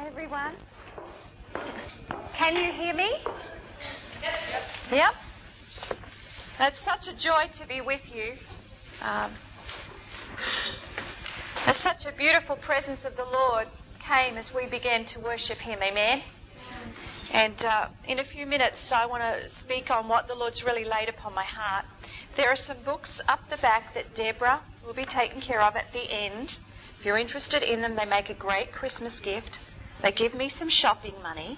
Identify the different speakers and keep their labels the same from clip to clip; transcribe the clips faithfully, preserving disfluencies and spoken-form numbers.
Speaker 1: everyone. Can you hear me? Yep. Yep. It's such a joy to be with you. Um, there's such a beautiful presence of the Lord came as we began to worship Him. Amen. And uh, in a few minutes, I want to speak on what the Lord's really laid upon my heart. There are some books up the back that Deborah will be taking care of at the end. If you're interested in them, they make a great Christmas gift. They give me some shopping money.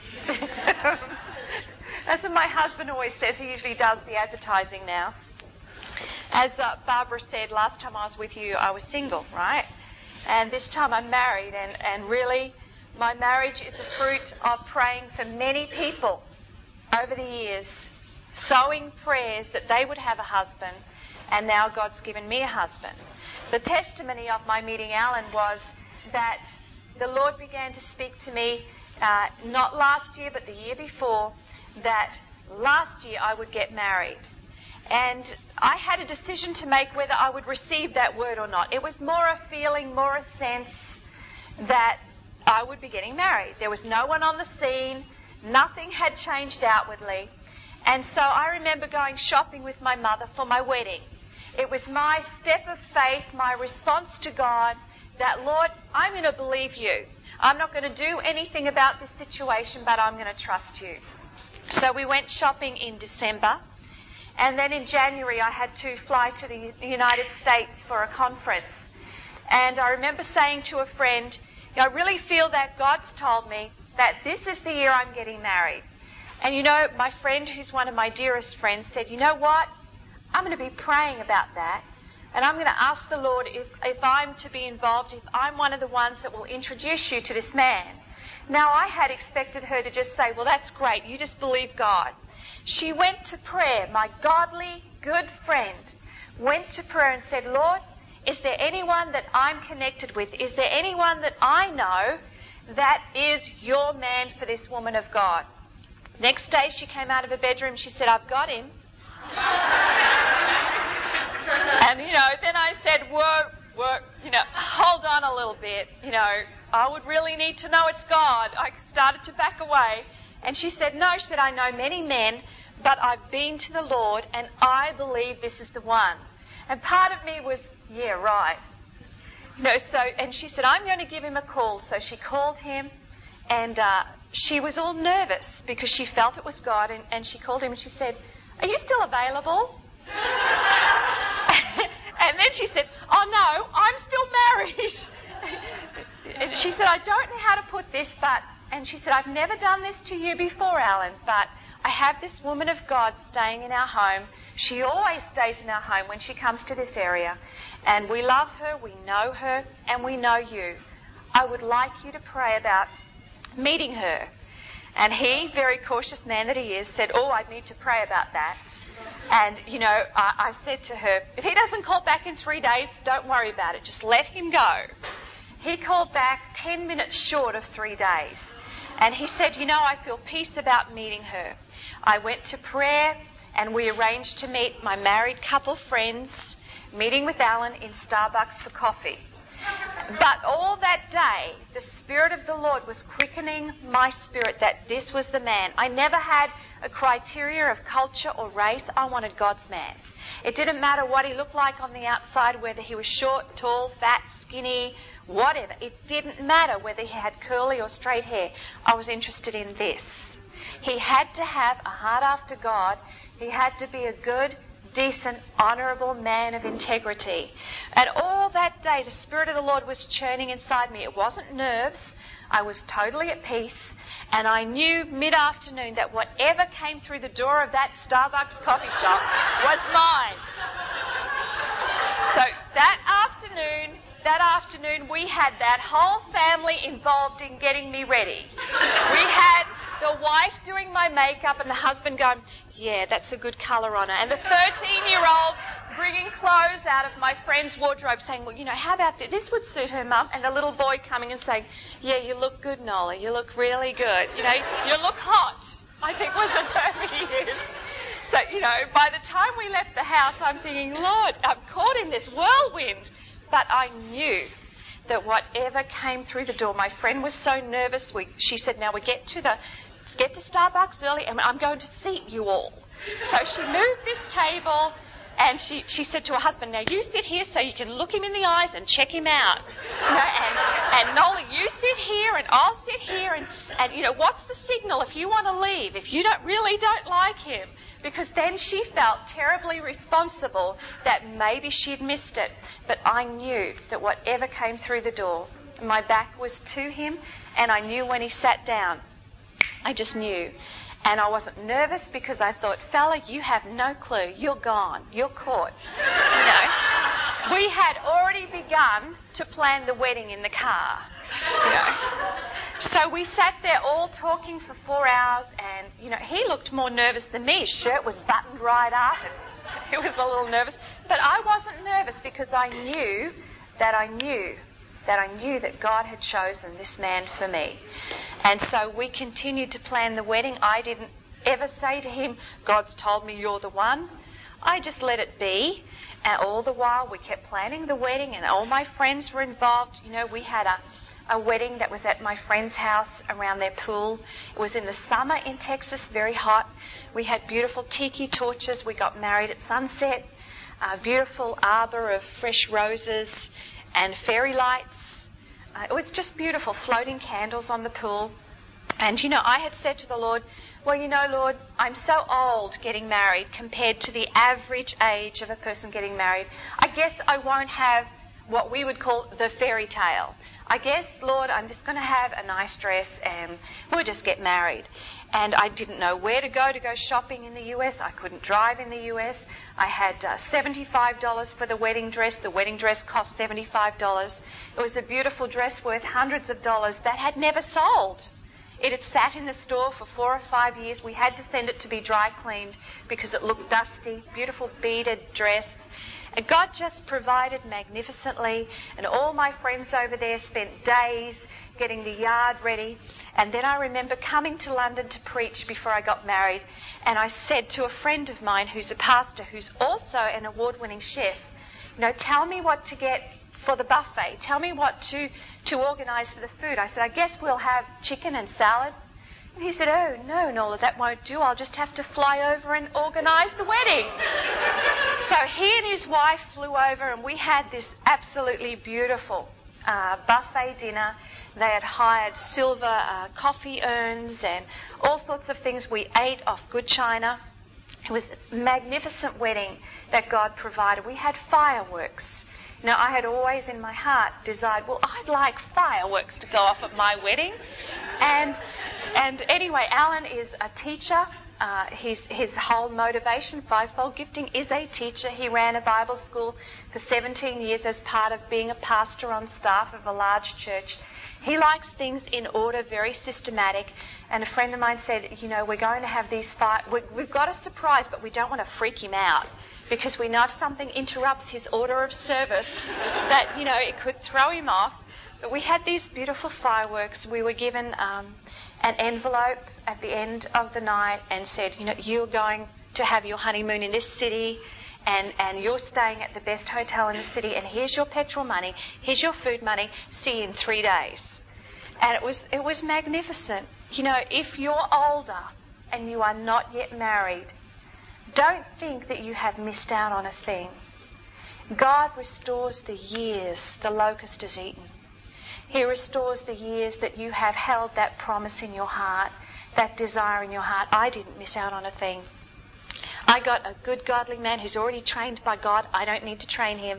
Speaker 1: That's what my husband always says. He usually does the advertising now. As uh, Barbara said, last time I was with you, I was single, right? And this time I'm married, and, and really my marriage is a fruit of praying for many people over the years, sowing prayers that they would have a husband, and now God's given me a husband. The testimony of my meeting Alan was that the Lord began to speak to me, uh, not last year, but the year before, that last year I would get married. And I had a decision to make whether I would receive that word or not. It was more a feeling, more a sense that I would be getting married. There was no one on the scene. Nothing had changed outwardly. And so I remember going shopping with my mother for my wedding. It was my step of faith, my response to God, that, Lord, I'm going to believe you. I'm not going to do anything about this situation, but I'm going to trust you. So we went shopping in December. And then in January, I had to fly to the United States for a conference. And I remember saying to a friend, I really feel that God's told me that this is the year I'm getting married. And you know, my friend, who's one of my dearest friends, said, you know what? I'm going to be praying about that. And I'm going to ask the Lord if, if I'm to be involved, if I'm one of the ones that will introduce you to this man. Now, I had expected her to just say, well, that's great. You just believe God. She went to prayer. My godly, good friend went to prayer and said, Lord, is there anyone that I'm connected with? Is there anyone that I know that is your man for this woman of God? Next day she came out of her bedroom. She said, I've got him. And, you know, then I said, whoa, whoa, you know, hold on a little bit. You know, I would really need to know it's God. I started to back away. And she said, no, she said, I know many men, but I've been to the Lord and I believe this is the one. And part of me was, yeah, right. You know, so, and she said, I'm going to give him a call. So she called him, and uh, she was all nervous because she felt it was God, and, and she called him and she said, are you still available? And then she said, oh no, I'm still married. And she said, I don't know how to put this, but, and she said, I've never done this to you before, Alan, but I have this woman of God staying in our home. She always stays in our home when she comes to this area. And we love her, we know her, and we know you. I would like you to pray about meeting her. And he, very cautious man that he is, said, oh, I need to pray about that. And, you know, I, I said to her, if he doesn't call back in three days, don't worry about it. Just let him go. He called back ten minutes short of three days. And he said, you know, I feel peace about meeting her. I went to prayer and we arranged to meet my married couple friends, meeting with Alan in Starbucks for coffee. But all that day, the Spirit of the Lord was quickening my spirit that this was the man. I never had a criteria of culture or race. I wanted God's man. It didn't matter what he looked like on the outside, whether he was short, tall, fat, skinny, whatever. It didn't matter whether he had curly or straight hair. I was interested in this. He had to have a heart after God. He had to be a good, decent, honourable man of integrity. And all that day, the Spirit of the Lord was churning inside me. It wasn't nerves. I was totally at peace. And I knew mid-afternoon that whatever came through the door of that Starbucks coffee shop was mine. So that afternoon, that afternoon, we had that whole family involved in getting me ready. We had the wife doing my makeup and the husband going, yeah, that's a good colour on her. And the thirteen-year-old bringing clothes out of my friend's wardrobe saying, well, you know, how about this? This would suit her, Mum. And the little boy coming and saying, yeah, you look good, Nola. You look really good. You know, you look hot, I think was the term he used. So, you know, by the time we left the house, I'm thinking, Lord, I'm caught in this whirlwind. But I knew that whatever came through the door, my friend was so nervous. We, she said, now we get to the get to Starbucks early and I'm going to seat you all. So she moved this table and she, she said to her husband, now you sit here so you can look him in the eyes and check him out. You know, and, and Nola, you sit here and I'll sit here and, and, you know, what's the signal if you want to leave, if you don't really don't like him? Because then she felt terribly responsible that maybe she'd missed it. But I knew that whatever came through the door, my back was to him, and I knew when he sat down. I just knew. And I wasn't nervous because I thought, fella, you have no clue. You're gone. You're caught. You know, we had already begun to plan the wedding in the car. You know. So we sat there all talking for four hours and, you know, he looked more nervous than me. His shirt was buttoned right up and he was a little nervous. But I wasn't nervous because I knew that I knew that I knew that God had chosen this man for me. And so we continued to plan the wedding. I didn't ever say to him, God's told me you're the one. I just let it be. And all the while we kept planning the wedding and all my friends were involved. You know, we had a a wedding that was at my friend's house around their pool. It was in the summer in Texas, very hot. We had beautiful tiki torches. We got married at sunset. A beautiful arbor of fresh roses and fairy lights. Uh, it was just beautiful, floating candles on the pool. And, you know, I had said to the Lord, well, you know, Lord, I'm so old getting married compared to the average age of a person getting married. I guess I won't have what we would call the fairy tale. I guess, Lord, I'm just going to have a nice dress and we'll just get married. And I didn't know where to go to go shopping in the U S. I couldn't drive in the U S. I had uh, seventy-five dollars for the wedding dress. The wedding dress cost seventy-five dollars. It was a beautiful dress worth hundreds of dollars that had never sold. It had sat in the store for four or five years. We had to send it to be dry cleaned because it looked dusty. Beautiful beaded dress. And God just provided magnificently, and all my friends over there spent days getting the yard ready. And then I remember coming to London to preach before I got married, and I said to a friend of mine who's a pastor, who's also an award-winning chef, you know, tell me what to get for the buffet. Tell me what to, to organise for the food. I said, I guess we'll have chicken and salad. And he said, oh, no, Nola, that won't do. I'll just have to fly over and organise the wedding. So he and his wife flew over and we had this absolutely beautiful uh, buffet dinner. They had hired silver uh, coffee urns and all sorts of things. We ate off good china. It was a magnificent wedding that God provided. We had fireworks. Now, I had always in my heart desired, well, I'd like fireworks to go off at my wedding. And and anyway, Alan is a teacher. Uh, his, his whole motivation, fivefold gifting, is a teacher. He ran a Bible school for seventeen years as part of being a pastor on staff of a large church. He likes things in order, very systematic. And a friend of mine said, you know, we're going to have these fire... We, we've got a surprise, but we don't want to freak him out. Because we know if something interrupts his order of service, that, you know, it could throw him off. But we had these beautiful fireworks. We were given um, an envelope at the end of the night and said, you know, you're going to have your honeymoon in this city and, and you're staying at the best hotel in the city and here's your petrol money, here's your food money, see you in three days. And it was it was magnificent. You know, if you're older and you are not yet married, don't think that you have missed out on a thing. God restores the years the locust has eaten. He restores the years that you have held that promise in your heart, that desire in your heart. I didn't miss out on a thing. I got a good godly man who's already trained by God. I don't need to train him.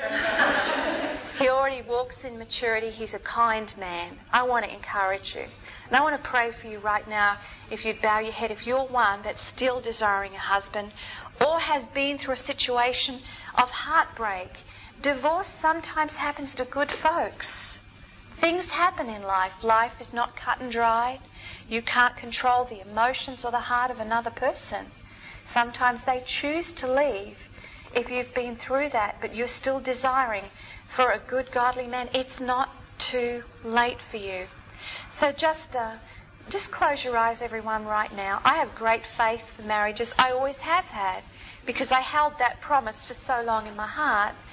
Speaker 1: He already walks in maturity. He's a kind man. I want to encourage you. And I want to pray for you right now, if you'd bow your head, if you're one that's still desiring a husband or has been through a situation of heartbreak. Divorce sometimes happens to good folks. Things happen in life. Life is not cut and dried. You can't control the emotions or the heart of another person. Sometimes they choose to leave. If you've been through that, but you're still desiring for a good, godly man, it's not too late for you. So just uh, just close your eyes, everyone, right now. I have great faith for marriages. I always have had, because I held that promise for so long in my heart.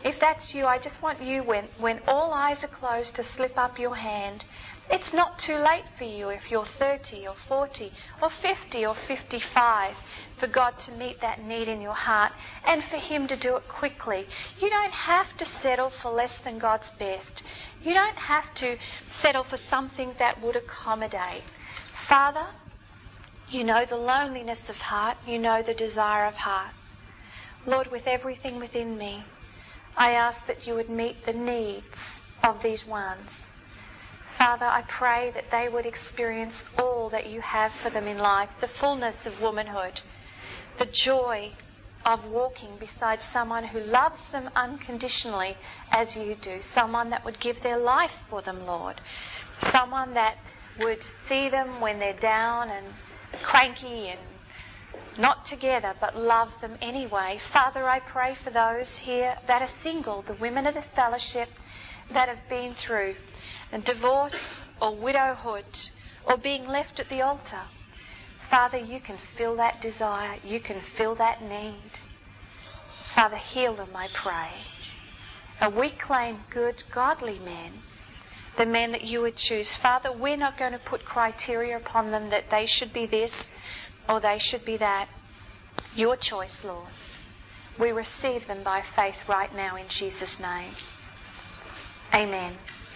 Speaker 1: If that's you, I just want you, when, when all eyes are closed, to slip up your hand. It's not too late for you if you're thirty or forty or fifty or fifty-five for God to meet that need in your heart and for Him to do it quickly. You don't have to settle for less than God's best. You don't have to settle for something that would accommodate. Father, you know the loneliness of heart. You know the desire of heart. Lord, with everything within me, I ask that you would meet the needs of these ones. Father, I pray that they would experience all that you have for them in life, the fullness of womanhood, the joy of walking beside someone who loves them unconditionally as you do, someone that would give their life for them, Lord, someone that would see them when they're down and cranky and not together, but love them anyway. Father, I pray for those here that are single, the women of the fellowship that have been through divorce or widowhood or being left at the altar. Father, you can fill that desire. You can fill that need. Father, heal them, I pray. And we claim good, godly men, the men that you would choose. Father, we're not going to put criteria upon them that they should be this or they should be that. Your choice, Lord. We receive them by faith right now in Jesus' name. Amen.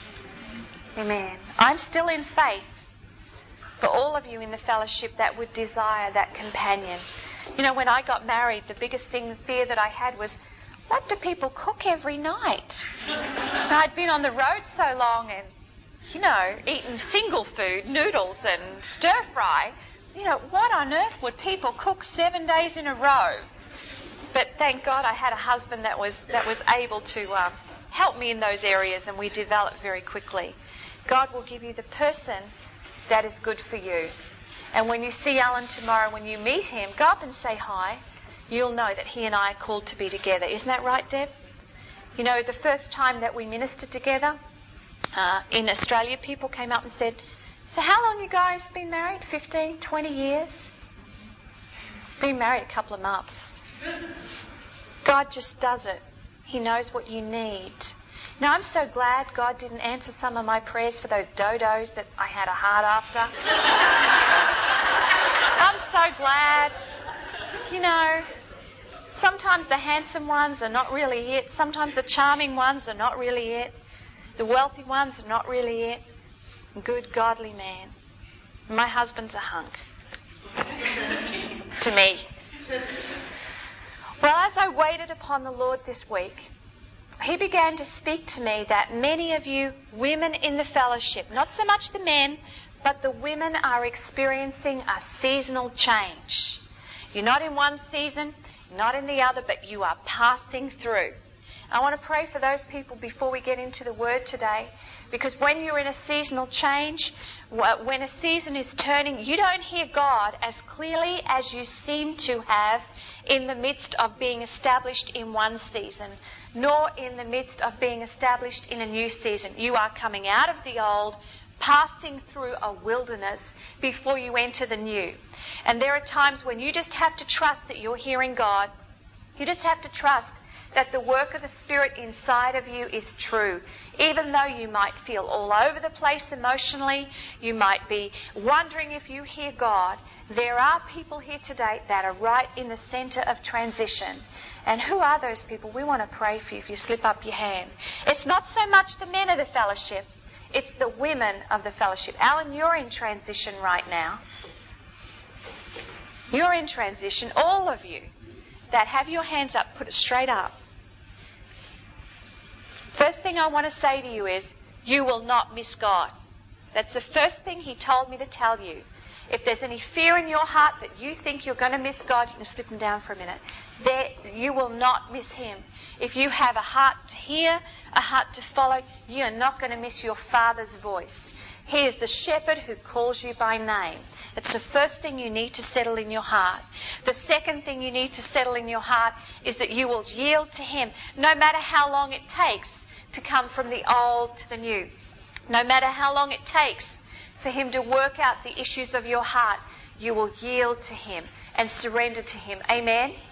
Speaker 1: Amen. I'm still in faith for all of you in the fellowship that would desire that companion. You know, when I got married, the biggest thing, the fear that I had was, what do people cook every night? And I'd been on the road so long and, you know, eaten single food, noodles and stir fry. You know, what on earth would people cook seven days in a row? But thank God I had a husband that was that was able to um, help me in those areas, and we developed very quickly. God will give you the person that is good for you. And when you see Alan tomorrow, when you meet him, go up and say hi. You'll know that he and I are called to be together. Isn't that right, Deb? You know, the first time that we ministered together uh, in Australia, people came up and said, so how long you guys been married? fifteen, twenty years? Been married a couple of months. God just does it. He knows what you need. Now, I'm so glad God didn't answer some of my prayers for those dodos that I had a heart after. I'm so glad. You know, sometimes the handsome ones are not really it. Sometimes the charming ones are not really it. The wealthy ones are not really it. Good, godly man. My husband's a hunk. To me. Well, as I waited upon the Lord this week, He began to speak to me that many of you women in the fellowship, not so much the men, but the women are experiencing a seasonal change. You're not in one season, not in the other, but you are passing through. I want to pray for those people before we get into the Word today, because when you're in a seasonal change, when a season is turning, you don't hear God as clearly as you seem to have in the midst of being established in one season, nor in the midst of being established in a new season. You are coming out of the old, passing through a wilderness before you enter the new. And there are times when you just have to trust that you're hearing God. You just have to trust that the work of the Spirit inside of you is true. Even though you might feel all over the place emotionally, you might be wondering if you hear God, there are people here today that are right in the center of transition. And who are those people? We want to pray for you if you slip up your hand. It's not so much the men of the fellowship, it's the women of the fellowship. Alan, you're in transition right now. You're in transition. All of you that have your hands up, put it straight up. First thing I want to say to you is, you will not miss God. That's the first thing He told me to tell you. If there's any fear in your heart that you think you're going to miss God, you can slip them down for a minute. There, you will not miss Him. If you have a heart to hear, a heart to follow, you are not going to miss your Father's voice. He is the shepherd who calls you by name. It's the first thing you need to settle in your heart. The second thing you need to settle in your heart is that you will yield to Him, no matter how long it takes to come from the old to the new. No matter how long it takes for Him to work out the issues of your heart, you will yield to Him and surrender to Him. Amen?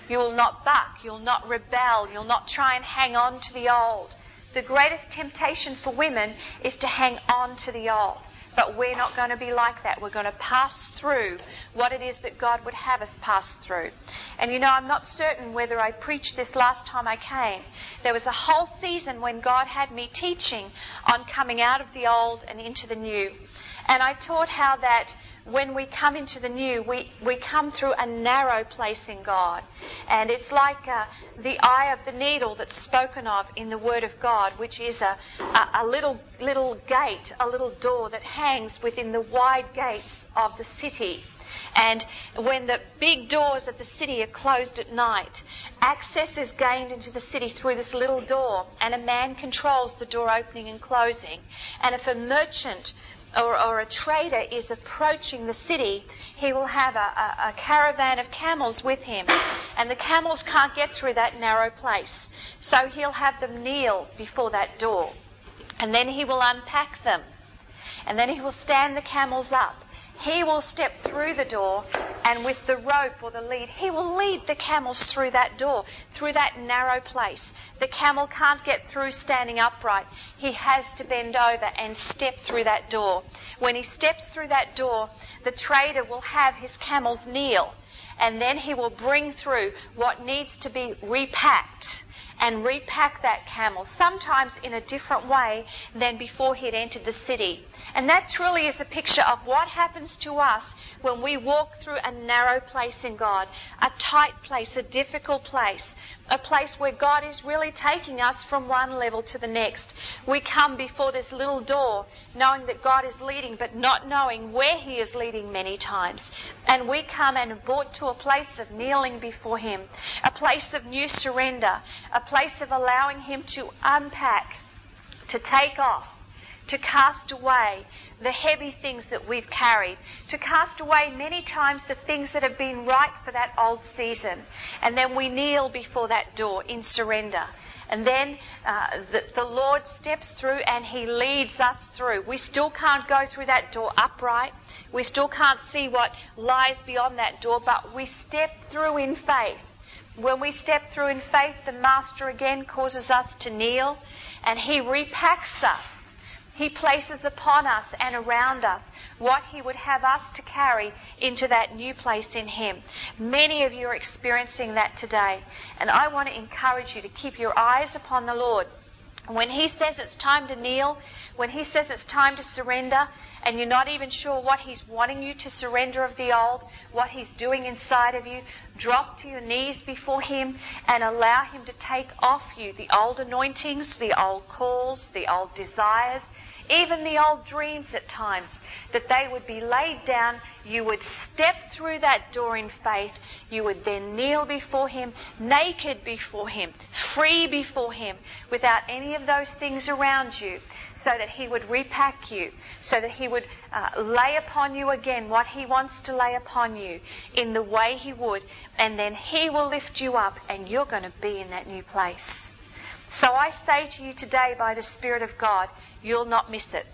Speaker 1: You will not buck. You'll not rebel. You'll not try and hang on to the old. The greatest temptation for women is to hang on to the old. But we're not going to be like that. We're going to pass through what it is that God would have us pass through. And you know, I'm not certain whether I preached this last time I came. There was a whole season when God had me teaching on coming out of the old and into the new. And I taught how that when we come into the new, we, we come through a narrow place in God. And it's like uh, the eye of the needle that's spoken of in the Word of God, which is a, a, a little little gate, a little door that hangs within the wide gates of the city. And when the big doors of the city are closed at night, access is gained into the city through this little door, and a man controls the door opening and closing. And if a merchant Or, or a trader is approaching the city, he will have a, a, a caravan of camels with him. And the camels can't get through that narrow place. So he'll have them kneel before that door. And then he will unpack them. And then he will stand the camels up. He will step through the door, and with the rope or the lead, he will lead the camels through that door, through that narrow place. The camel can't get through standing upright. He has to bend over and step through that door. When he steps through that door, the trader will have his camels kneel, and then he will bring through what needs to be repacked and repack that camel, sometimes in a different way than before he'd entered the city. And that truly is a picture of what happens to us when we walk through a narrow place in God, a tight place, a difficult place, a place where God is really taking us from one level to the next. We come before this little door knowing that God is leading, but not knowing where He is leading many times. And we come and are brought to a place of kneeling before Him, a place of new surrender, a place of allowing Him to unpack, to take off, to cast away the heavy things that we've carried, to cast away many times the things that have been right for that old season. And then we kneel before that door in surrender. And then uh, the, the Lord steps through and He leads us through. We still can't go through that door upright. We still can't see what lies beyond that door, but we step through in faith. When we step through in faith, the Master again causes us to kneel, and He repacks us. He places upon us and around us what He would have us to carry into that new place in Him. Many of you are experiencing that today. And I want to encourage you to keep your eyes upon the Lord. When He says it's time to kneel, when He says it's time to surrender, and you're not even sure what He's wanting you to surrender of the old, what He's doing inside of you, drop to your knees before Him and allow Him to take off you the old anointings, the old calls, the old desires, even the old dreams at times, that they would be laid down. You would step through that door in faith. You would then kneel before Him, naked before Him, free before Him, without any of those things around you, so that He would repack you, so that He would uh, lay upon you again what He wants to lay upon you in the way He would, and then He will lift you up and you're going to be in that new place. So I say to you today, by the Spirit of God, you'll not miss it.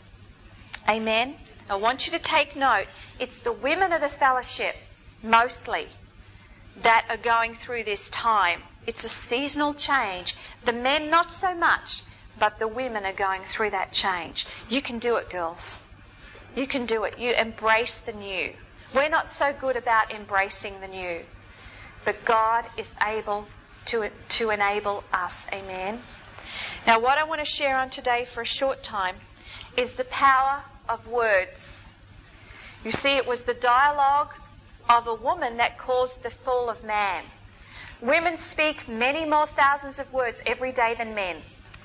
Speaker 1: Amen? I want you to take note. It's the women of the fellowship, mostly, that are going through this time. It's a seasonal change. The men not so much, but the women are going through that change. You can do it, girls. You can do it. You embrace the new. We're not so good about embracing the new, but God is able to, to enable us. Amen? Now, what I want to share on today for a short time is the power of words. You see, it was the dialogue of a woman that caused the fall of man. Women speak many more thousands of words every day than men.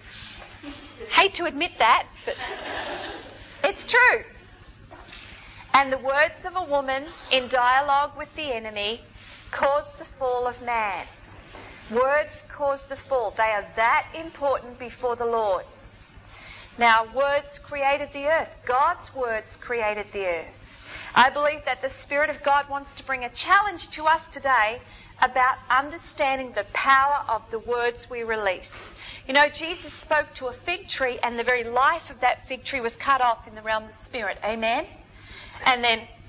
Speaker 1: Hate to admit that, but it's true. And the words of a woman in dialogue with the enemy caused the fall of man. Words cause the fall. They are that important before the Lord. Now, words created the earth. God's words created the earth. I believe that the Spirit of God wants to bring a challenge to us today about understanding the power of the words we release. You know, Jesus spoke to a fig tree, and the very life of that fig tree was cut off in the realm of the Spirit. Amen? And then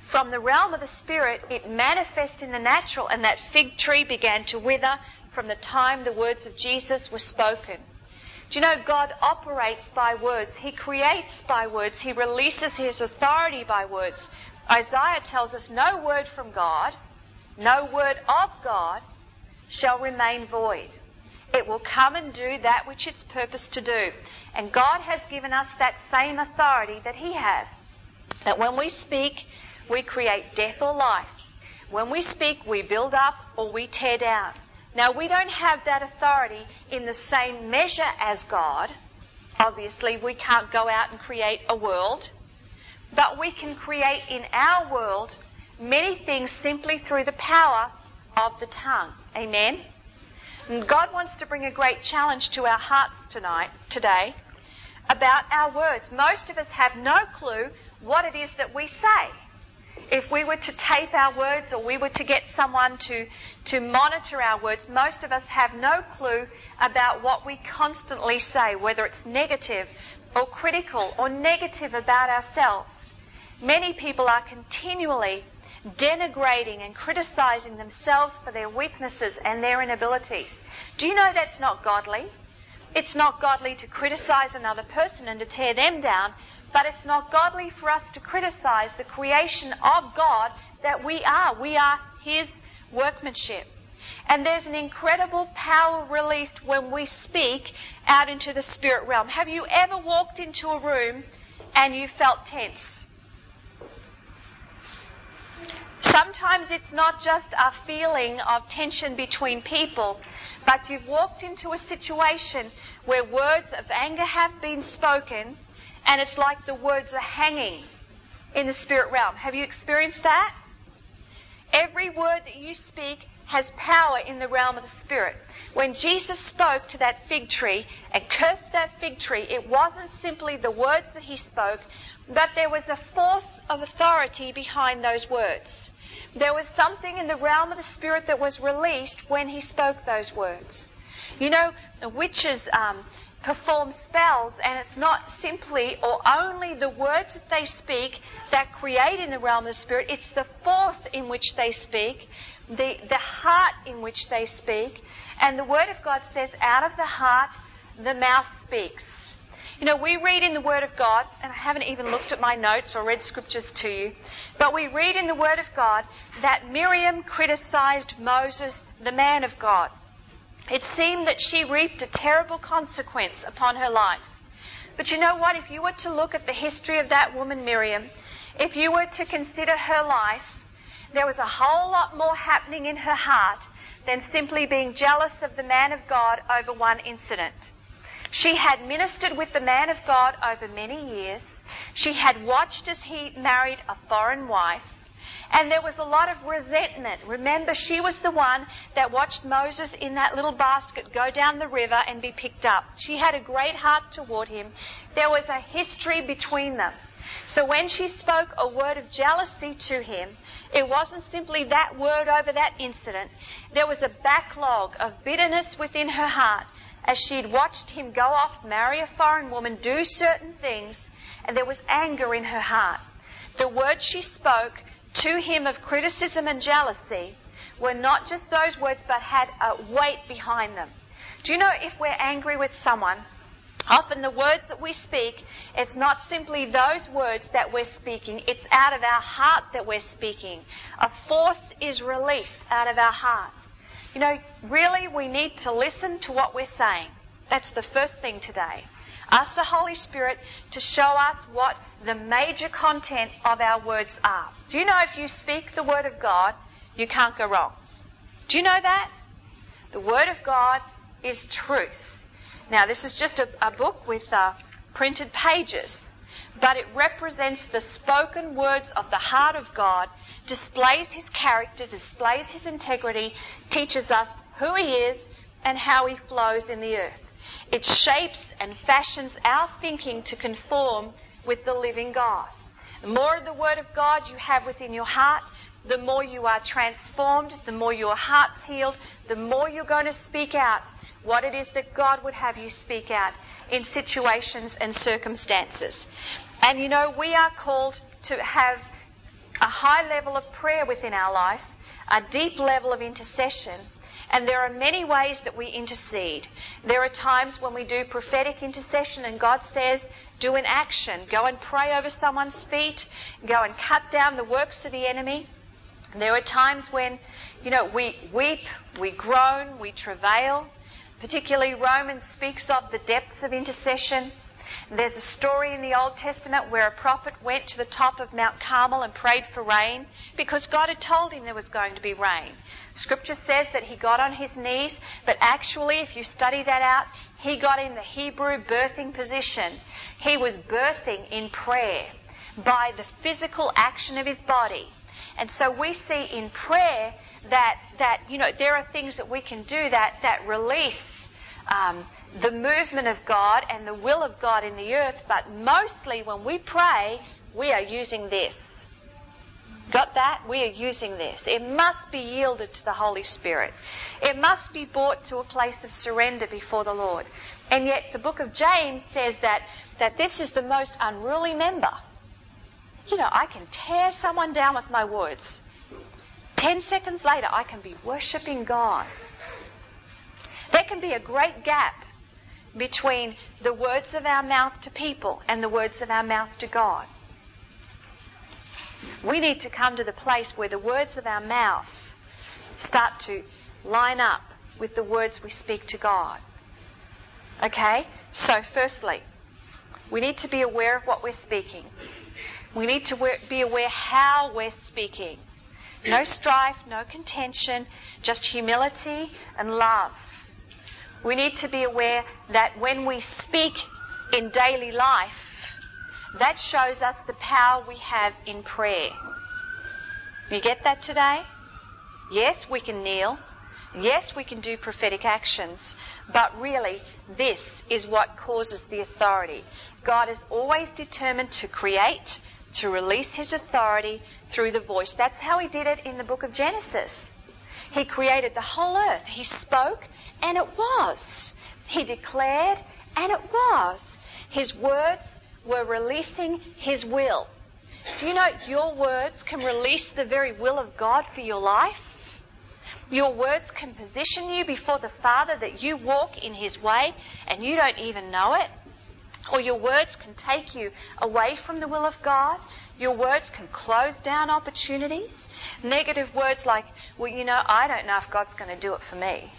Speaker 1: From the realm of the Spirit, it manifested in the natural, and that fig tree began to wither from the time the words of Jesus were spoken. Do you know God operates by words? He creates by words. He releases his authority by words. Isaiah tells us no word from God, no word of God shall remain void. It will come and do that which it's purposed to do. And God has given us that same authority that he has. That when we speak, we create death or life. When we speak, we build up or we tear down. Now, we don't have that authority in the same measure as God. Obviously, we can't go out and create a world. But we can create in our world many things simply through the power of the tongue. Amen? And God wants to bring a great challenge to our hearts tonight, today, about our words. Most of us have no clue what it is that we say. If we were to tape our words or we were to get someone to, to monitor our words, most of us have no clue about what we constantly say, whether it's negative or critical or negative about ourselves. Many people are continually denigrating and criticizing themselves for their weaknesses and their inabilities. Do you know that's not godly? It's not godly to criticize another person and to tear them down, but it's not godly for us to criticize the creation of God that we are. We are his workmanship. And there's an incredible power released when we speak out into the spirit realm. Have you ever walked into a room and you felt tense? Sometimes it's not just a feeling of tension between people, but you've walked into a situation where words of anger have been spoken, and it's like the words are hanging in the spirit realm. Have you experienced that? Every word that you speak has power in the realm of the Spirit. When Jesus spoke to that fig tree and cursed that fig tree, it wasn't simply the words that he spoke, but there was a force of authority behind those words. There was something in the realm of the Spirit that was released when he spoke those words. You know, witches um, perform spells, and it's not simply or only the words that they speak that create in the realm of the Spirit. It's the force in which they speak, the, the heart in which they speak. And the Word of God says, out of the heart, the mouth speaks. You know, we read in the Word of God, and I haven't even looked at my notes or read scriptures to you, but we read in the Word of God that Miriam criticized Moses, the man of God. It seemed that she reaped a terrible consequence upon her life. But you know what? If you were to look at the history of that woman, Miriam, if you were to consider her life, there was a whole lot more happening in her heart than simply being jealous of the man of God over one incident. She had ministered with the man of God over many years. She had watched as he married a foreign wife. And there was a lot of resentment. Remember, she was the one that watched Moses in that little basket go down the river and be picked up. She had a great heart toward him. There was a history between them. So when she spoke a word of jealousy to him, it wasn't simply that word over that incident. There was a backlog of bitterness within her heart as she'd watched him go off, marry a foreign woman, do certain things, and there was anger in her heart. The words she spoke to him of criticism and jealousy were not just those words, but had a weight behind them. Do you know, if we're angry with someone, often the words that we speak, it's not simply those words that we're speaking, it's out of our heart that we're speaking. A force is released out of our heart. You know, really we need to listen to what we're saying. That's the first thing today. Ask the Holy Spirit to show us what the major content of our words are. Do you know if you speak the Word of God, you can't go wrong? Do you know that? The Word of God is truth. Now, this is just a, a book with uh, printed pages, but it represents the spoken words of the heart of God, displays his character, displays his integrity, teaches us who he is and how he flows in the earth. It shapes and fashions our thinking to conform with the living God. The more of the Word of God you have within your heart, the more you are transformed, the more your heart's healed, the more you're going to speak out what it is that God would have you speak out in situations and circumstances. And you know, we are called to have a high level of prayer within our life, a deep level of intercession. And there are many ways that we intercede. There are times when we do prophetic intercession and God says, do an action. Go and pray over someone's feet. Go and cut down the works of the enemy. There are times when, you know, we weep, we groan, we travail. Particularly Romans speaks of the depths of intercession. There's a story in the Old Testament where a prophet went to the top of Mount Carmel and prayed for rain because God had told him there was going to be rain. Scripture says that he got on his knees, but actually, if you study that out, he got in the Hebrew birthing position. He was birthing in prayer by the physical action of his body. And so we see in prayer that, that you know, there are things that we can do that, that release um, the movement of God and the will of God in the earth, but mostly when we pray, we are using this. Got that? We are using this. It must be yielded to the Holy Spirit. It must be brought to a place of surrender before the Lord. And yet the book of James says that, that this is the most unruly member. You know, I can tear someone down with my words. Ten seconds later, I can be worshipping God. There can be a great gap between the words of our mouth to people and the words of our mouth to God. We need to come to the place where the words of our mouth start to line up with the words we speak to God. Okay? So firstly, we need to be aware of what we're speaking. We need to be aware how we're speaking. No strife, no contention, just humility and love. We need to be aware that when we speak in daily life, that shows us the power we have in prayer. You get that today? Yes, we can kneel. Yes, we can do prophetic actions. But really, this is what causes the authority. God is always determined to create, to release his authority through the voice. That's how he did it in the book of Genesis. He created the whole earth. He spoke, and it was. He declared, and it was. His words were releasing his will. Do you know your words can release the very will of God for your life? Your words can position you before the Father that you walk in his way and you don't even know it. Or your words can take you away from the will of God. Your words can close down opportunities. Negative words like, well, you know, I don't know if God's going to do it for me.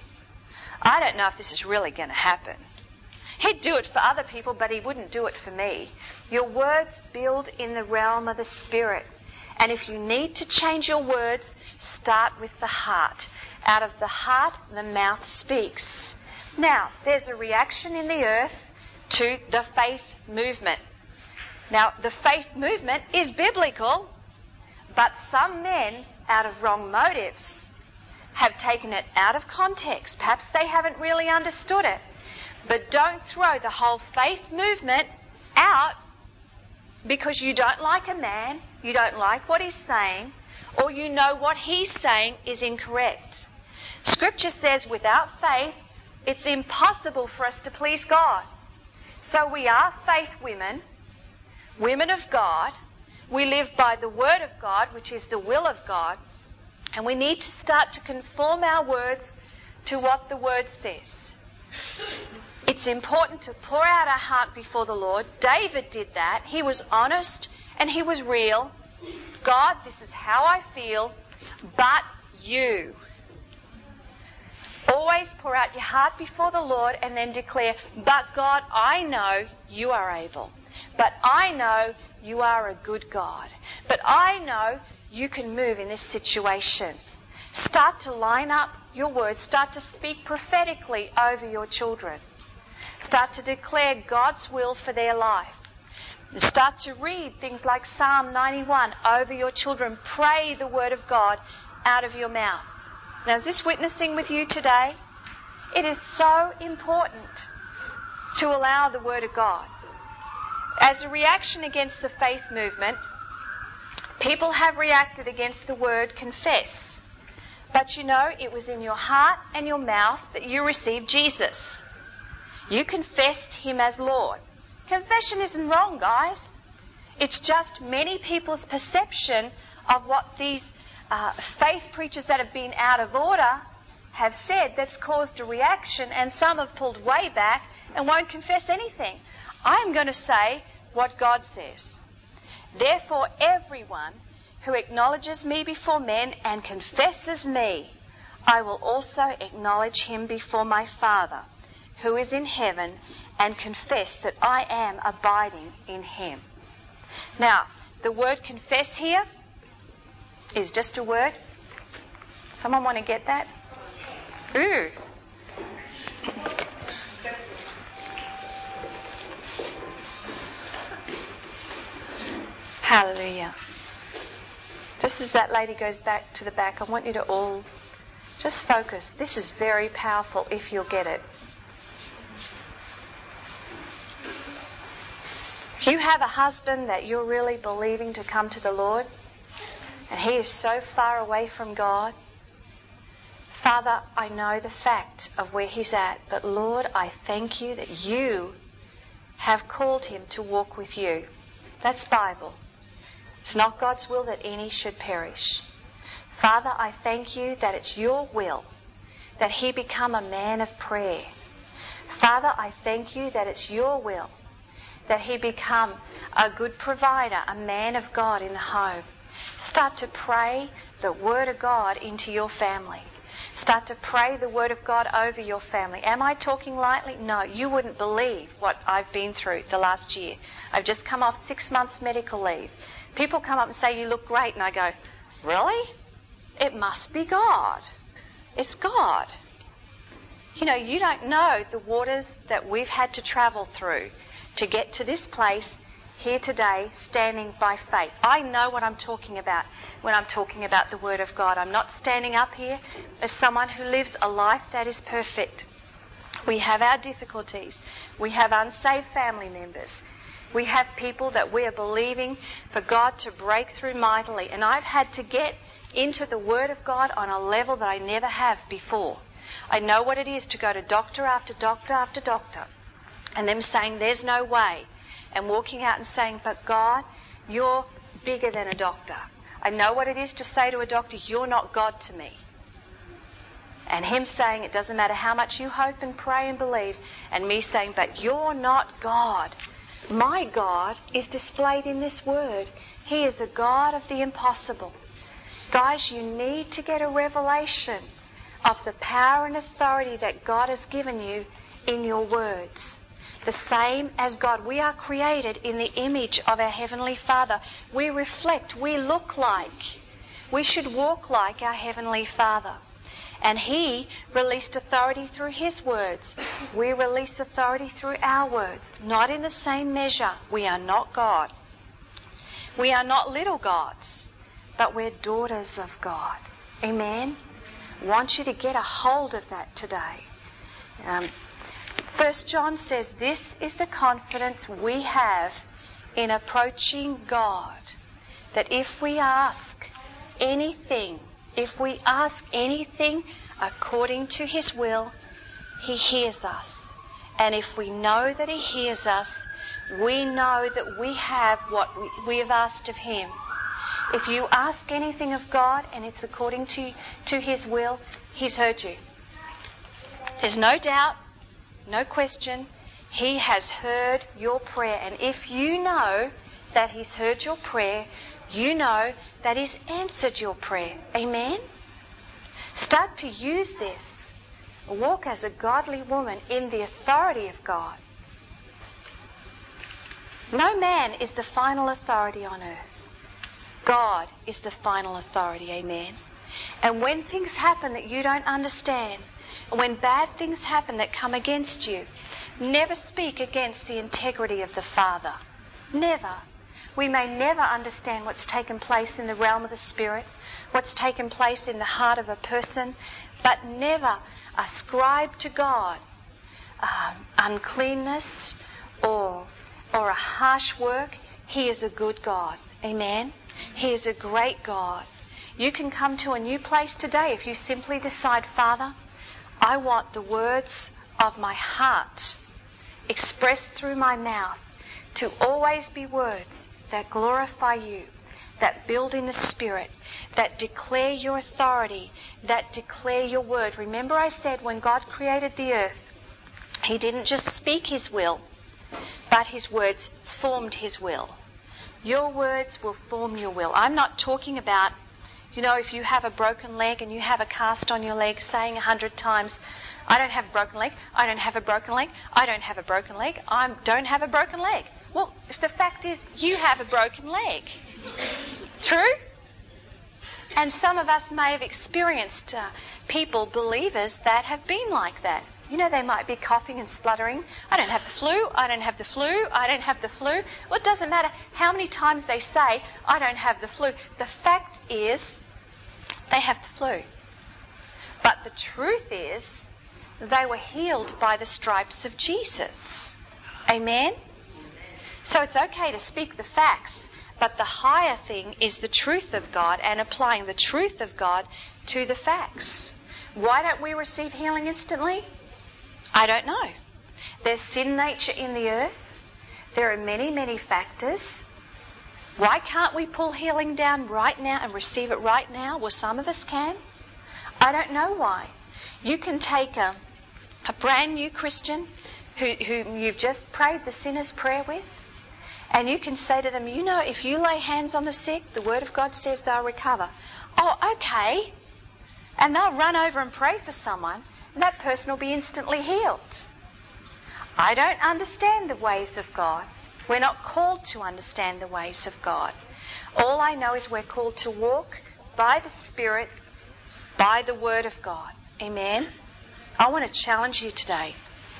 Speaker 1: I don't know if this is really going to happen. He'd do it for other people, but he wouldn't do it for me. Your words build in the realm of the Spirit. And if you need to change your words, start with the heart. Out of the heart, the mouth speaks. Now, there's a reaction in the earth to the faith movement. Now, the faith movement is biblical, but some men, out of wrong motives, have taken it out of context. Perhaps they haven't really understood it. But don't throw the whole faith movement out because you don't like a man, you don't like what he's saying, or you know what he's saying is incorrect. Scripture says without faith, it's impossible for us to please God. So we are faith women, women of God. We live by the Word of God, which is the will of God. And we need to start to conform our words to what the Word says. It's important to pour out our heart before the Lord. David did that. He was honest and he was real. God, this is how I feel, but you. Always pour out your heart before the Lord and then declare, but God, I know you are able. But I know you are a good God. But I know you can move in this situation. Start to line up your words. Start to speak prophetically over your children. Start to declare God's will for their life. Start to read things like Psalm ninety-one over your children. Pray the word of God out of your mouth. Now, is this witnessing with you today? It is so important to allow the word of God. As a reaction against the faith movement, people have reacted against the word confess. But you know, it was in your heart and your mouth that you received Jesus. You confessed him as Lord. Confession isn't wrong, guys. It's just many people's perception of what these uh, faith preachers that have been out of order have said that's caused a reaction, and some have pulled way back and won't confess anything. I'm going to say what God says. Therefore, everyone who acknowledges me before men and confesses me, I will also acknowledge him before my Father, who is in heaven, and confess that I am abiding in him. Now, the word confess here is just a word. Someone want to get that? Ooh. Hallelujah. Just as that lady goes back to the back, I want you to all just focus. This is very powerful if you'll get it. If you have a husband that you're really believing to come to the Lord, and he is so far away from God, Father, I know the fact of where he's at, but Lord, I thank you that you have called him to walk with you. That's Bible. It's not God's will that any should perish. Father, I thank you that it's your will that he become a man of prayer. Father, I thank you that it's your will that he become a good provider, a man of God in the home. Start to pray the Word of God into your family. Start to pray the Word of God over your family. Am I talking lightly? No, you wouldn't believe what I've been through the last year. I've just come off six months medical leave. People come up and say, you look great, and I go, really? It must be God. It's God. You know, you don't know the waters that we've had to travel through to get to this place here today, standing by faith. I know what I'm talking about when I'm talking about the Word of God. I'm not standing up here as someone who lives a life that is perfect. We have our difficulties. We have unsaved family members. We have people that we are believing for God to break through mightily. And I've had to get into the Word of God on a level that I never have before. I know what it is to go to doctor after doctor after doctor, and them saying, there's no way. And walking out and saying, but God, you're bigger than a doctor. I know what it is to say to a doctor, you're not God to me. And him saying, it doesn't matter how much you hope and pray and believe. And me saying, but you're not God. My God is displayed in this word. He is a God of the impossible. Guys, you need to get a revelation of the power and authority that God has given you in your words. The same as God. We are created in the image of our Heavenly Father. We reflect, we look like, we should walk like our Heavenly Father. And He released authority through His words. We release authority through our words. Not in the same measure. We are not God. We are not little gods, but we're daughters of God. Amen? I want you to get a hold of that today. Um, First John says, this is the confidence we have in approaching God, that if we ask anything, if we ask anything according to His will, He hears us. And if we know that He hears us, we know that we have what we have asked of Him. If you ask anything of God and it's according to, to His will, He's heard you. There's no doubt, no question. He has heard your prayer. And if you know that He's heard your prayer, you know that He's answered your prayer. Amen? Start to use this. Walk as a godly woman in the authority of God. No man is the final authority on earth. God is the final authority. Amen? And when things happen that you don't understand, when bad things happen that come against you, never speak against the integrity of the Father. Never. We may never understand what's taken place in the realm of the Spirit, what's taken place in the heart of a person, but never ascribe to God um, uncleanness or, or a harsh work. He is a good God. Amen? He is a great God. You can come to a new place today if you simply decide, Father, I want the words of my heart expressed through my mouth to always be words that glorify you, that build in the Spirit, that declare your authority, that declare your word. Remember I said when God created the earth, he didn't just speak his will, but his words formed his will. Your words will form your will. I'm not talking about, you know, if you have a broken leg and you have a cast on your leg, saying a hundred times, I don't have a broken leg, I don't have a broken leg, I don't have a broken leg, I don't have a broken leg. Well, the fact is, you have a broken leg. True? And some of us may have experienced uh, people, believers, that have been like that. You know, they might be coughing and spluttering. I don't have the flu, I don't have the flu, I don't have the flu. Well, it doesn't matter how many times they say, I don't have the flu. The fact is, they have the flu. But the truth is, they were healed by the stripes of Jesus. Amen? So it's okay to speak the facts, but the higher thing is the truth of God and applying the truth of God to the facts. Why don't we receive healing instantly? I don't know. There's sin nature in the earth. There are many, many factors. Why can't we pull healing down right now and receive it right now? Well, some of us can. I don't know why. You can take a, a brand new Christian who, who you've just prayed the sinner's prayer with, and you can say to them, you know, if you lay hands on the sick, the Word of God says they'll recover. Oh, okay. And they'll run over and pray for someone, and that person will be instantly healed. I don't understand the ways of God. We're not called to understand the ways of God. All I know is we're called to walk by the Spirit, by the Word of God. Amen? I want to challenge you today.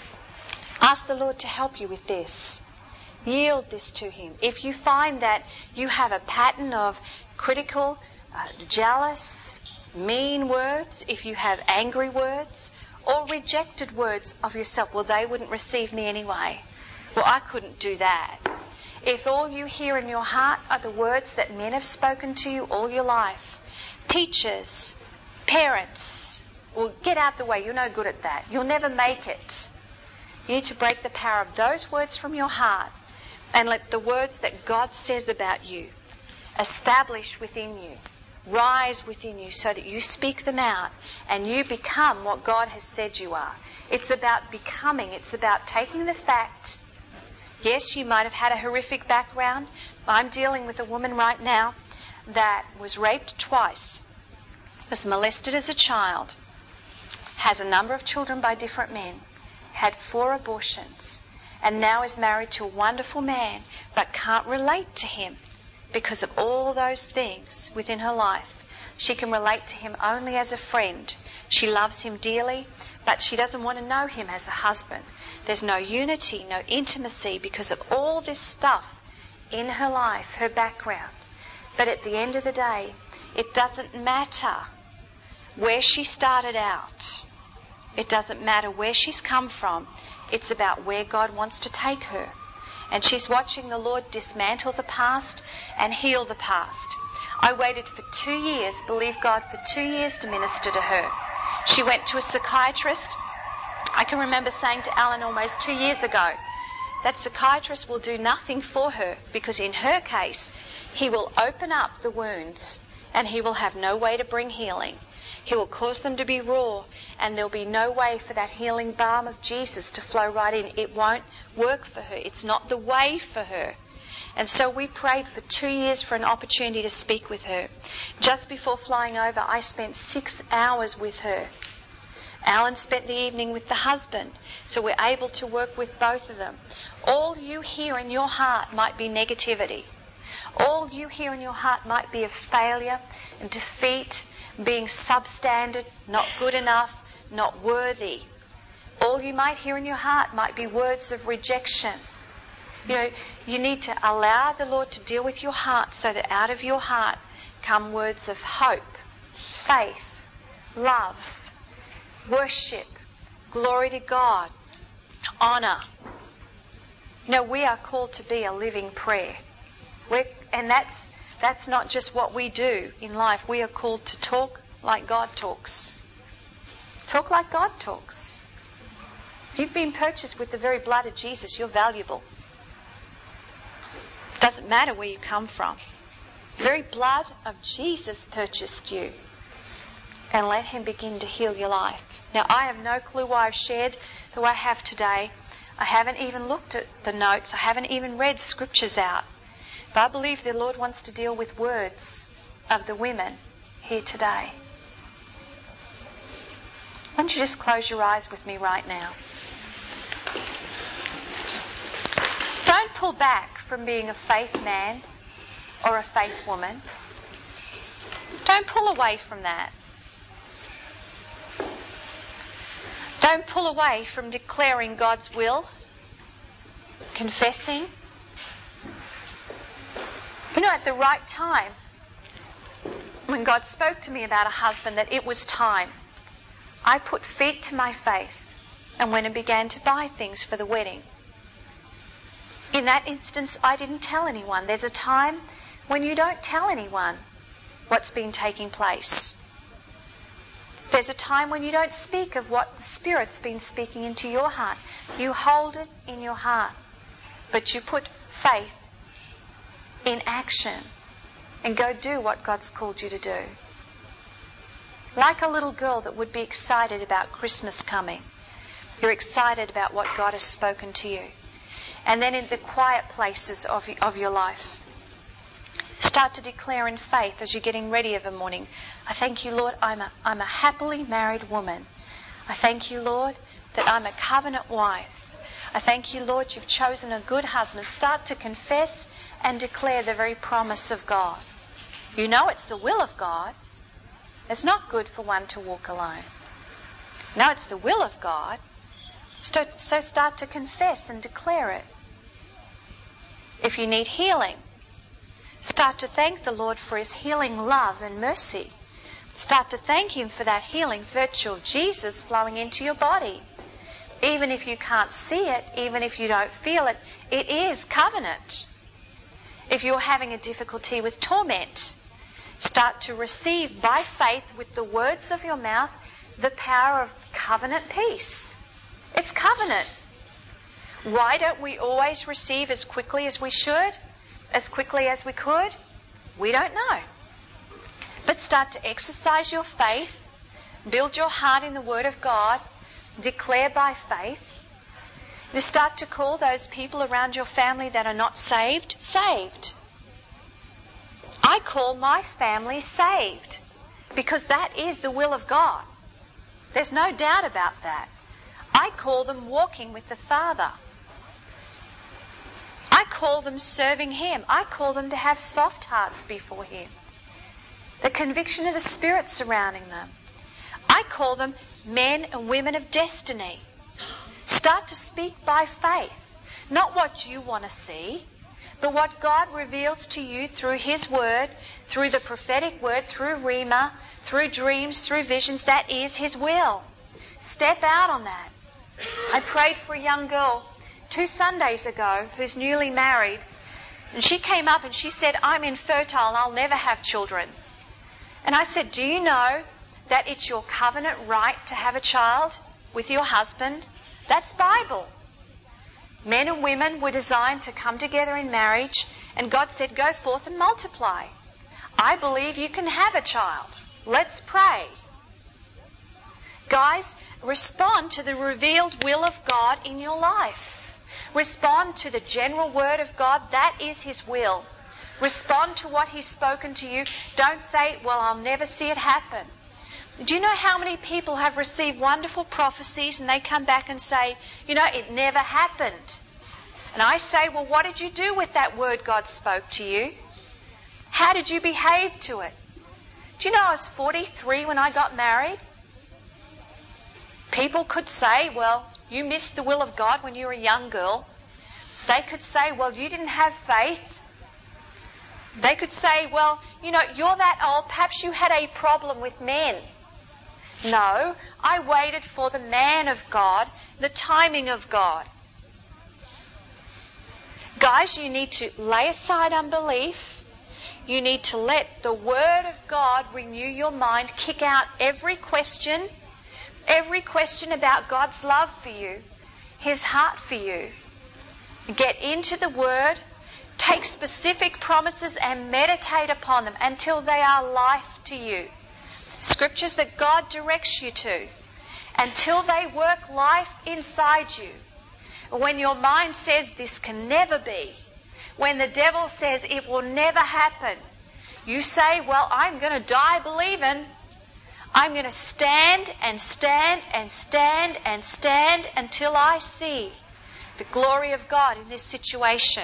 Speaker 1: Ask the Lord to help you with this. Yield this to Him. If you find that you have a pattern of critical, uh, jealous, mean words, if you have angry words, or rejected words of yourself, well, they wouldn't receive me anyway. Well, I couldn't do that. If all you hear in your heart are the words that men have spoken to you all your life, teachers, parents, well, get out the way. You're no good at that. You'll never make it. You need to break the power of those words from your heart and let the words that God says about you establish within you, rise within you so that you speak them out and you become what God has said you are. It's about becoming. It's about taking the fact. Yes, you might have had a horrific background. I'm dealing with a woman right now that was raped twice, was molested as a child, has a number of children by different men, had four abortions, and now is married to a wonderful man but can't relate to him because of all those things within her life. She can relate to him only as a friend. She loves him dearly, but she doesn't want to know him as a husband. There's no unity, no intimacy because of all this stuff in her life, her background. But at the end of the day, it doesn't matter where she started out. It doesn't matter where she's come from. It's about where God wants to take her. And she's watching the Lord dismantle the past and heal the past. I waited for two years, believe God, for two years to minister to her. She went to a psychiatrist. I can remember saying to Alan almost two years ago, that psychiatrist will do nothing for her because in her case, he will open up the wounds and he will have no way to bring healing. He will cause them to be raw and there'll be no way for that healing balm of Jesus to flow right in. It won't work for her. It's not the way for her. And so we prayed for two years for an opportunity to speak with her. Just before flying over, I spent six hours with her. Alan spent the evening with the husband, so we're able to work with both of them. All you hear in your heart might be negativity. All you hear in your heart might be of failure and defeat, being substandard, not good enough, not worthy. All you might hear in your heart might be words of rejection. You know, you need to allow the Lord to deal with your heart so that out of your heart come words of hope, faith, love, worship, glory to God, honour. You know, we are called to be a living prayer. We're, and that's that's not just what we do in life. We are called to talk like God talks. Talk like God talks. You've been purchased with the very blood of Jesus. You're valuable. Doesn't matter where you come from. The very blood of Jesus purchased you. And let him begin to heal your life. Now, I have no clue why I've shared the way I have today. I haven't even looked at the notes. I haven't even read scriptures out. But I believe the Lord wants to deal with words of the women here today. Why don't you just close your eyes with me right now? Don't pull back from being a faith man or a faith woman. Don't pull away from that. Don't pull away from declaring God's will, confessing. You know, at the right time, when God spoke to me about a husband, that it was time, I put feet to my faith and went and began to buy things for the wedding. In that instance, I didn't tell anyone. There's a time when you don't tell anyone what's been taking place. There's a time when you don't speak of what the Spirit's been speaking into your heart. You hold it in your heart, but you put faith in action and go do what God's called you to do. Like a little girl that would be excited about Christmas coming. You're excited about what God has spoken to you. And then in the quiet places of, of your life, start to declare in faith as you're getting ready of a morning. I thank you, Lord, I'm a, I'm a happily married woman. I thank you, Lord, that I'm a covenant wife. I thank you, Lord, you've chosen a good husband. Start to confess and declare the very promise of God. You know it's the will of God. It's not good for one to walk alone. No, it's the will of God. So start to confess and declare it. If you need healing, start to thank the Lord for his healing love and mercy. Start to thank him for that healing virtue of Jesus flowing into your body. Even if you can't see it, even if you don't feel it, it is covenant. If you're having a difficulty with torment, start to receive by faith with the words of your mouth the power of covenant peace. It's covenant. Why don't we always receive as quickly as we should? As quickly as we could? We don't know. But start to exercise your faith, build your heart in the Word of God, declare by faith. You start to call those people around your family that are not saved, saved. I call my family saved because that is the will of God. There's no doubt about that. I call them walking with the Father. I call them serving him. I call them to have soft hearts before him. The conviction of the Spirit surrounding them. I call them men and women of destiny. Start to speak by faith. Not what you want to see, but what God reveals to you through his word, through the prophetic word, through Rhema, through dreams, through visions. That is his will. Step out on that. I prayed for a young girl two Sundays ago who's newly married, and she came up and she said, I'm infertile and I'll never have children. And I said, do you know that it's your covenant right to have a child with your husband? That's Bible. Men and women were designed to come together in marriage, and God said, go forth and multiply. I believe you can have a child. Let's pray. Guys, respond to the revealed will of God in your life. Respond to the general word of God. That is his will. Respond to what he's spoken to you. Don't say, well, I'll never see it happen. Do you know how many people have received wonderful prophecies and they come back and say, you know, it never happened? And I say, well, what did you do with that word God spoke to you? How did you behave to it? Do you know I was forty-three when I got married? People could say, well, you missed the will of God when you were a young girl. They could say, well, you didn't have faith. They could say, well, you know, you're that old, perhaps you had a problem with men. No, I waited for the man of God, the timing of God. Guys, you need to lay aside unbelief. You need to let the Word of God renew your mind, kick out every question, every question about God's love for you, his heart for you. Get into the Word, Take specific promises and meditate upon them until they are life to you. Scriptures that God directs you to, until they work life inside you. When your mind says this can never be, when the devil says it will never happen, you say, well, I'm going to die believing. I'm going to stand and stand and stand and stand until I see the glory of God in this situation.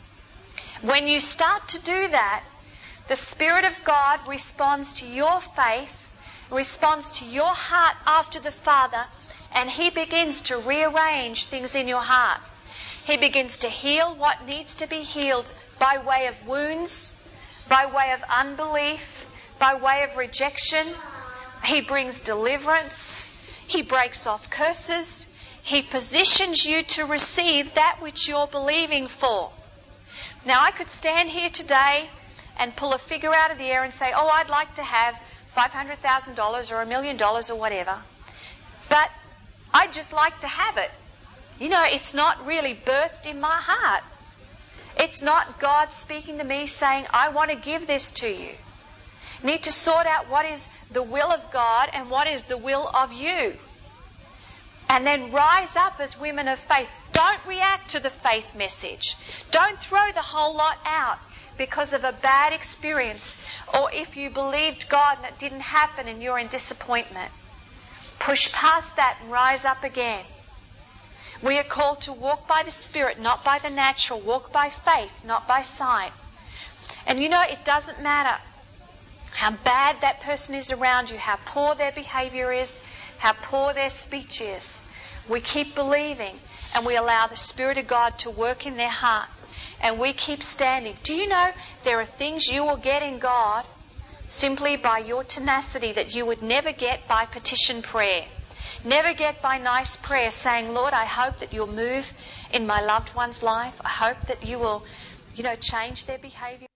Speaker 1: When you start to do that, the Spirit of God responds to your faith, responds to your heart after the Father, and He begins to rearrange things in your heart. He begins to heal what needs to be healed by way of wounds, by way of unbelief, by way of rejection. He brings deliverance. He breaks off curses. He positions you to receive that which you're believing for. Now, I could stand here today and pull a figure out of the air and say, oh, I'd like to have five hundred thousand dollars or a million dollars or whatever. But I'd just like to have it. You know, it's not really birthed in my heart. It's not God speaking to me saying, I want to give this to you. You need to sort out what is the will of God and what is the will of you. And then rise up as women of faith. Don't react to the faith message. Don't throw the whole lot out because of a bad experience, or if you believed God and it didn't happen and you're in disappointment. Push past that and rise up again. We are called to walk by the Spirit, not by the natural. Walk by faith, not by sight. And you know, it doesn't matter how bad that person is around you, how poor their behaviour is, how poor their speech is. We keep believing and we allow the Spirit of God to work in their heart. And we keep standing. Do you know there are things you will get in God simply by your tenacity that you would never get by petition prayer? Never get by nice prayer saying, Lord, I hope that you'll move in my loved one's life. I hope that you will, you know, change their behaviour.